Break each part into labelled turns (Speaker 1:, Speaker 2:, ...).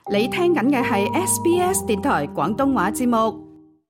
Speaker 1: 你聽緊嘅係 SBS 電台廣東話節目。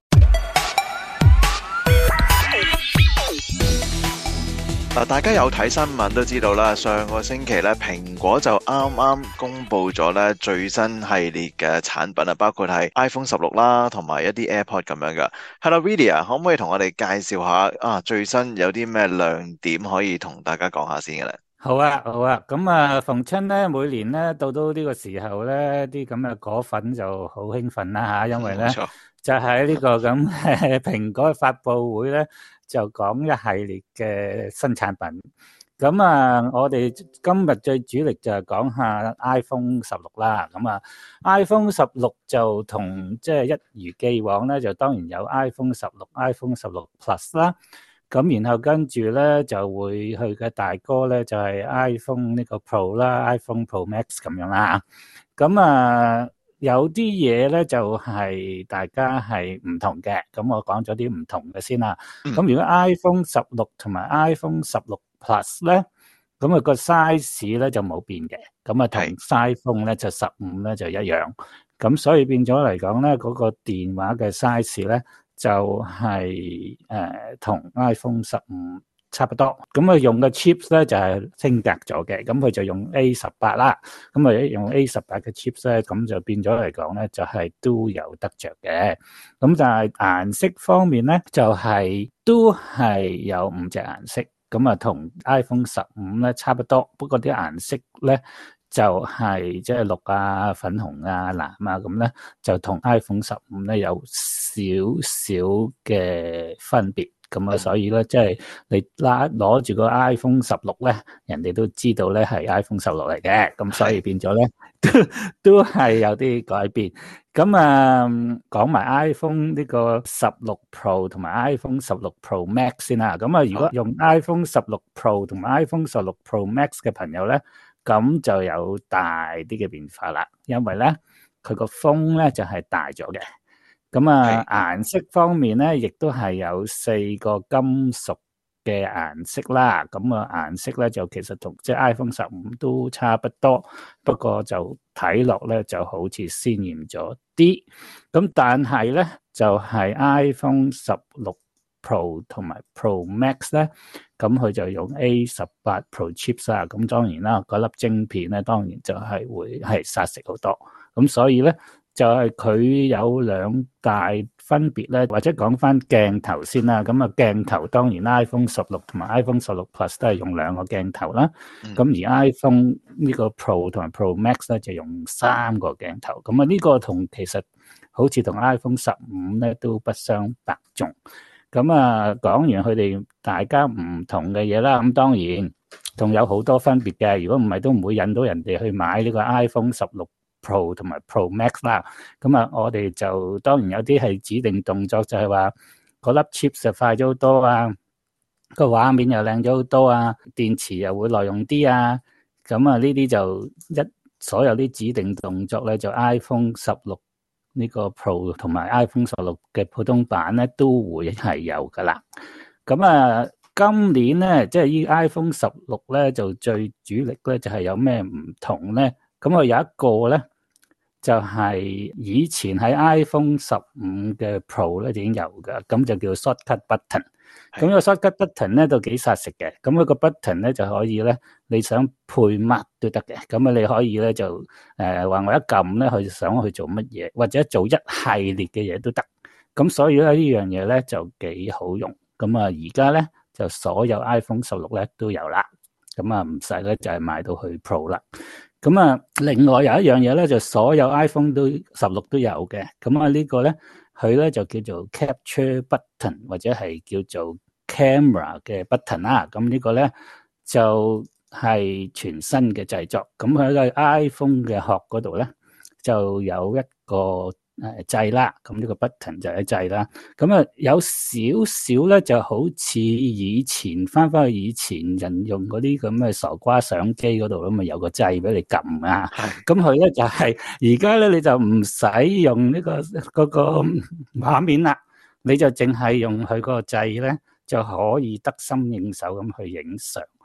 Speaker 2: 嗱，大家有睇新聞都知道啦，上個星期咧，蘋果就啱啱公布咗咧最新系列嘅產品啊，包括係 iPhone 16啦，同埋一啲 AirPod 咁樣噶。係啦，Vidia，可唔可以同我哋介紹下最新有啲咩亮點可以同大家講下先嘅咧？
Speaker 3: 好啊，好啊，咁逢親咧，每年咧到呢個時候咧，啲咁嘅果粉就好興奮啦吓，因為咧就喺呢個咁嘅蘋果嘅發佈會咧，就講一系列嘅新產品。咁我哋今日最主力就係講下 iPhone 16啦。iPhone 16就同即係一如既往咧，就當然有 iPhone 16、iPhone 16 Plus 啦。咁然後跟住咧就會去嘅大哥咧就係 iPhone 呢個 Pro 啦、iPhone Pro Max 咁樣啦。有啲嘢咧就係大家係唔同嘅。咁我講咗啲唔同嘅先啦。咁如果 iPhone 16同埋 iPhone 16 Plus 咧，咁個 size 咧就冇變嘅。咁同 iPhone 咧就15咧就一樣。咁所以變咗嚟講咧，嗰個電話嘅 size 咧就係同 iPhone 15差不多。咁用嘅 chips 咧就係升格咗嘅。咁佢就用 A18 啦。咁用 A18 嘅 chips 咧，咁就變咗嚟講咧就係都有得着嘅。咁但係顏色方面咧就係都係有5隻顏色。咁同 iPhone 15咧差不多，不過啲顏色咧就係即係綠啊、粉紅啊、藍啊咁咧，就同 iPhone 15咧有少少嘅分別。咁所以咧即係你攞住個 iPhone 16咧，人哋都知道咧係 iPhone 16嚟嘅。咁所以變咗咧都係有啲改變。咁講埋 iPhone 呢個16 Pro 同埋 iPhone 16 Pro Max 先啦。如果用 iPhone 16 Pro 同埋 iPhone 16 Pro Max 嘅朋友咧，咁就有大啲嘅變化啦。因為咧佢個封咧就係大咗嘅。顏色方面咧，亦都係有4個金屬嘅顏色啦。顏色咧就其實同即係 iPhone 15都差不多，不過就睇落咧就好似鮮豔咗啲。但係咧就係 iPhone 16 Pro 同埋 Pro Max 咧，咁佢就用 A18 Pro Chips 啊。咁當然啦，嗰粒晶片咧當然就係會係殺食好多。咁所以咧就係佢有2大分別咧，或者講翻鏡頭先啦。鏡頭當然 iPhone 16同埋 iPhone 16 Plus 都係用2個鏡頭啦。而 iPhone 呢個 Pro 同埋 Pro Max 咧就用3個鏡頭。呢個其實好似同 iPhone 15咧都不相伯仲。講完佢哋大家唔同嘅嘢啦。當然仲有好多分別嘅。如果唔係都唔會引到人哋去買呢個 iPhone 16 Pro 同埋 Pro Max 啦。我哋就當然有啲係指定動作，就係話嗰粒 chips 就快咗好多啊，個畫面又靚咗好多啊，電池又會耐用啲啊。呢啲就所有啲指定動作咧，就 iPhone 16呢個 Pro 同埋 iPhone 16嘅普通版咧都會係有噶啦。今年咧即係依 iPhone 16咧就最主力咧就係有咩唔同咧？有一個咧就係以前喺 iPhone 15嘅 Pro 咧已經有㗎，咁就叫 Shortcut Button。咁個 Shortcut Button 咧都幾殺食嘅。個 button 咧就可以咧，你想配乜都得嘅。你可以咧就話我一撳咧，佢想去做乜嘢，或者做一系列嘅嘢都得。所以咧呢樣嘢咧就幾好用。而家咧就所有 iPhone 16咧都有啦。唔使咧就係買到去 Pro 啦。另外有一樣嘢咧，就所有 iPhone 16都有嘅。呢個咧，佢咧就叫做 Capture Button 或者係叫做 Camera 嘅 Button 啦。呢個咧就係全新嘅製作。佢喺 iPhone 嘅殼嗰度咧就有一個掣啦。呢個 button 就係掣啦。有少少咧就好似以前翻去以前人用嗰啲咁嘅傻瓜相機嗰度咁，有個掣俾你撳啊。佢咧就係而家咧你就唔使用呢個畫面啦，你就淨係用佢個掣咧就可以得心應手咁去影相。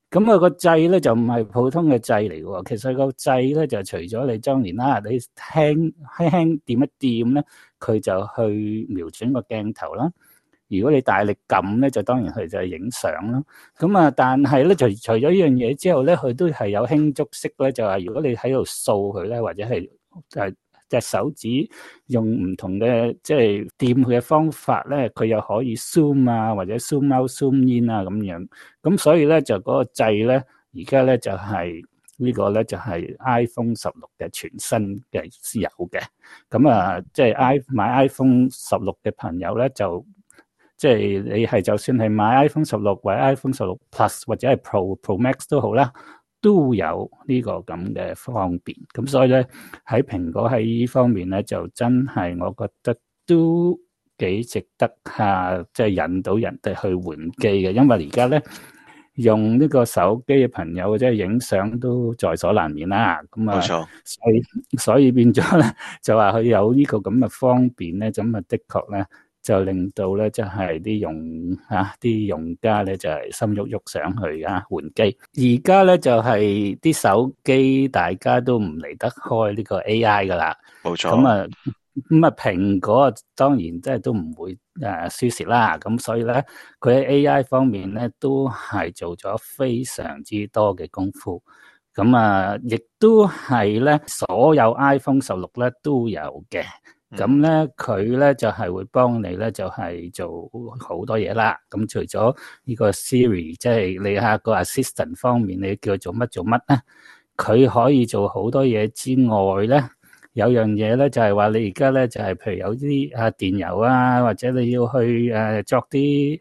Speaker 3: 咁啊個掣咧就唔係普通嘅掣嚟嘅，其實個掣咧就除咗你當然啦，你輕輕掂一掂咧，佢就去瞄準個鏡頭啦。如果你大力撳咧，就當然佢就係影相啦。咁啊，但係咧除咗呢樣嘢之後咧，佢都係有輕觸式咧，就係如果你喺度掃佢咧，或者係隻手指用唔同嘅即係掂佢嘅方法咧，佢又可以 zoom 啊，或者 zoom out、zoom in 啊咁樣。咁所以咧就嗰個掣咧，而家咧就係呢個咧就係 iPhone 16嘅全新嘅有嘅。咁啊，即係買 iPhone 16嘅朋友咧，就即係你係就算係買 iPhone 16或者 iPhone 16 Plus 或者係 Pro Max 都好啦。都有呢個咁嘅方便，咁所以咧喺蘋果喺呢方面咧就真係我覺得都幾值得即係引到人哋去換機嘅，因為而家咧用呢個手機嘅朋友即係影相都在所難免啦，咁啊，冇錯，所以變咗咧就話佢有呢個咁嘅方便咧，咁啊的確咧。就令到咧，即係啲用家咧就係心喐喐想去換機。而家咧就係啲手機大家都唔離得開呢個 AI 噶啦，冇錯。咁啊蘋果當然即係都唔會輸蝕啦。咁所以咧佢喺 AI 方面咧都係做咗非常之多嘅功夫。咁啊亦都係咧所有 iPhone 16咧都有嘅。咁咧佢咧就係會幫你咧就係做好多嘢啦。咁除咗呢個 Siri 即係你下個 assistant 方面你叫佢做乜做乜咧，佢可以做好多嘢之外咧，有樣嘢咧就係話你而家咧就係譬如有啲電郵啊，或者你要去作啲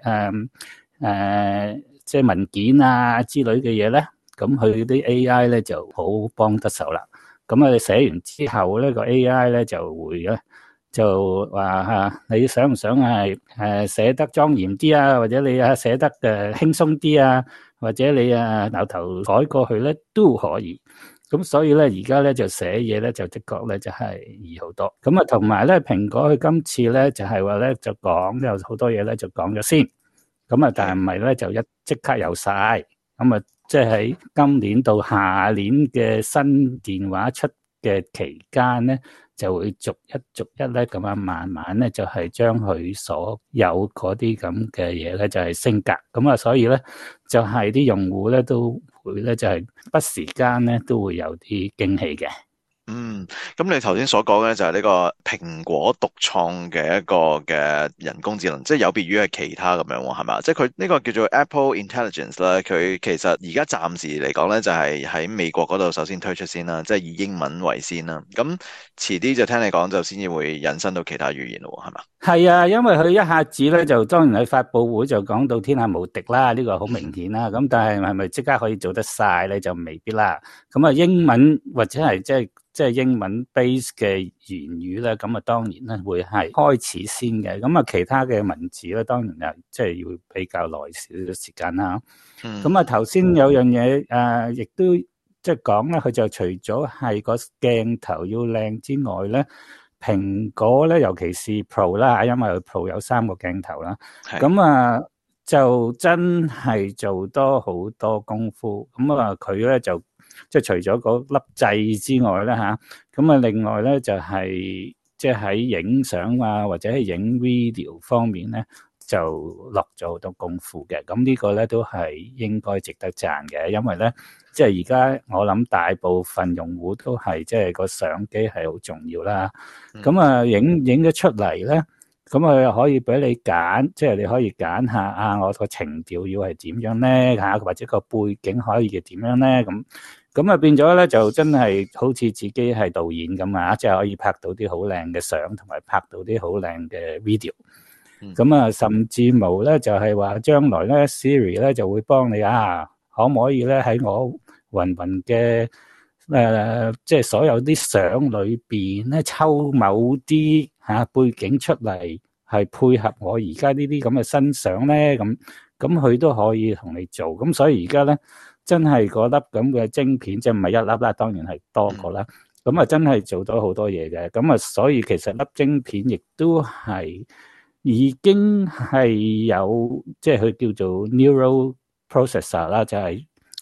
Speaker 3: 即係文件啊之類嘅嘢咧，咁佢啲 AI 咧就好幫得手啦。咁你寫完之後咧個 AI 咧就會咧就話你想唔想係寫得莊嚴啲啊，或者你寫得輕鬆啲啊，或者你扭頭改過去咧都可以。咁所以咧而家咧就寫嘢咧就的確咧就係易好多。咁啊同埋咧蘋果佢今次咧就係話咧就講有好多嘢咧就講咗先。咁啊但係唔係咧就即刻有晒。咁啊即係喺今年到下年嘅新電話出嘅期間咧，就會逐一咧咁慢慢咧就係將佢所有嗰啲咁嘅嘢咧就係升格。咁啊所以咧就係啲用戶咧都會咧就係不時間咧都會有啲驚喜嘅。
Speaker 2: 咁你頭先所講嘅就係呢個蘋果獨創嘅一個嘅人工智能，即係有別於係其他咁樣喎，係嘛？即係佢呢個叫做 Apple Intelligence 啦，佢其實而家暫時嚟講咧就係喺美國嗰度首先推出先啦，即係以英文為先啦。咁遲啲就聽你講就先至會引申到其他語言咯，係嘛？
Speaker 3: 係啊，因為佢一下子咧就當然喺發佈會就講到天下無敵啦，呢個好明顯啦。咁但係係咪即刻可以做得晒咧就未必啦。咁啊英文或者係即係英文 base 嘅言語咧，咁啊當然咧會係開始先嘅。咁啊其他嘅文字咧，當然係即係要比較耐少少時間啦。咁啊頭先有樣嘢亦都即係講咧，佢就除咗係個鏡頭要靚之外咧。蘋果咧，尤其是 Pro 啦，因為 Pro 有3個鏡頭啦，咁啊就真係做多好多功夫。咁啊佢咧就即係除咗嗰粒掣之外咧吓，咁啊另外咧就係即係喺影相啊或者係影 video 方面咧就落咗好多功夫嘅。咁呢個咧都係應該值得讚嘅，因為咧即係而家我諗大部分用戶都係即係個相機係好重要啦。咁啊影咗出嚟咧，咁啊可以俾你揀，即係你可以揀下我個情調要係點樣咧吓，或者個背景可以係點樣咧咁啊變咗咧就真係好似自己係導演咁啊，即係可以拍到啲好靚嘅相，同埋拍到啲好靚嘅 video。咁啊甚至無咧就係話將來咧 Siri 咧就會幫你可唔可以咧喺我雲嘅即係所有啲相裏邊咧抽某啲背景出嚟，係配合我而家呢啲咁嘅新相咧，咁佢都可以同你做。咁所以而家咧真係嗰粒咁嘅晶片，即係唔係一粒啦，當然係多個啦。咁啊真係做到好多嘢嘅。咁啊所以其實粒晶片亦都係已經係有即係佢叫做 neural processor 啦，就係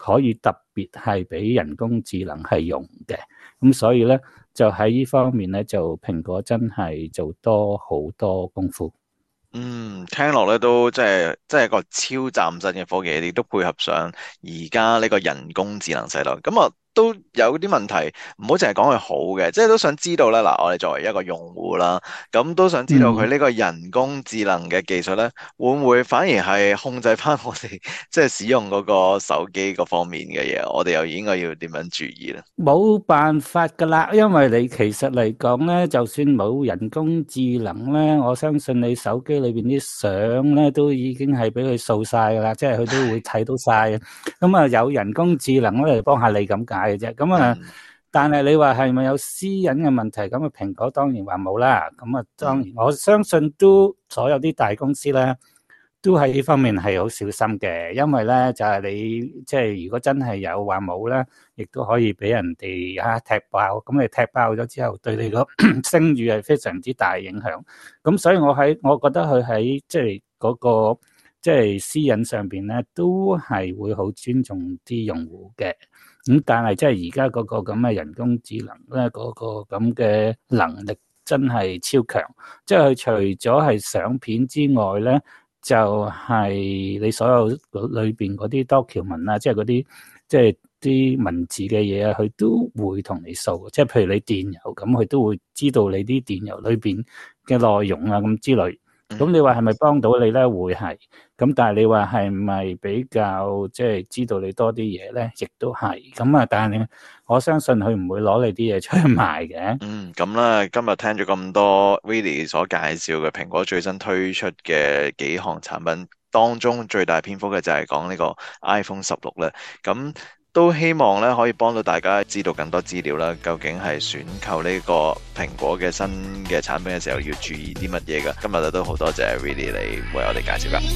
Speaker 3: 可以特別係俾人工智能係用嘅。咁所以咧就喺呢方面咧，就蘋果真係做多好多功夫。
Speaker 2: 聽落咧都即係一個超嶄新嘅科技，亦都配合上而家呢個人工智能世代。咁啊都有啲問題，唔好淨係講佢好嘅，即係都想知道咧。嗱，我哋作為一個用戶啦，咁都想知道佢呢個人工智能嘅技術咧，會唔會反而係控制翻我哋即係使用嗰個手機嗰方面嘅嘢？我哋又應該要點樣注意咧？
Speaker 3: 冇辦法噶啦，因為你其實嚟講咧，就算冇人工智能咧，我相信你手機裏邊啲相咧都已經係俾佢掃晒噶啦，即係佢都會睇到晒嘅。咁啊，有人工智能咧嚟幫下你咁解嘅啫。咁啊，但係你話係咪有私隱嘅問題？咁啊，蘋果當然話冇啦。咁啊，當然我相信都所有啲大公司咧，都喺呢方面係好小心嘅，因為咧就係你即係如果真係有話冇咧，亦都可以俾人哋踢爆。咁你踢爆咗之後，對你個聲譽係非常之大影響。咁所以我覺得佢喺即係嗰個即係私隱上邊咧，都係會好尊重啲用戶嘅。咁但係即係而家嗰個咁嘅人工智能咧，嗰個咁嘅能力真係超強。即係佢除咗係相片之外咧，就係你所有裏邊嗰啲document啊，即係嗰啲即係啲文字嘅嘢啊，佢都會同你掃。即係譬如你電郵咁，佢都會知道你啲電郵裏邊嘅內容啊咁之類。咁你話係咪幫到你咧？會係。咁但係你話係咪比較即係知道你多啲嘢咧？亦都係。咁啊，但係我相信佢唔會攞你啲嘢出去賣嘅。
Speaker 2: 咁啦，今日聽咗咁多 Willy 所介紹嘅蘋果最新推出嘅幾項產品當中，最大篇幅嘅就係講呢個 iPhone 16啦。咁都希望咧可以幫到大家知道更多資料啦。究竟係選購呢個蘋果嘅新嘅產品嘅時候要注意啲乜嘢㗎？今日都好多謝 Willy 你為我哋介紹㗎。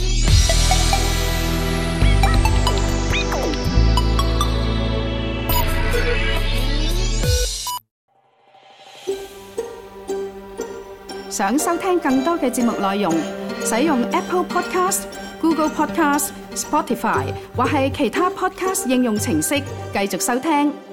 Speaker 1: 想收聽更多嘅節目內容，使用 Apple Podcast、Google Podcast、Spotify 或係其他 Podcast 應用程式繼續收聽。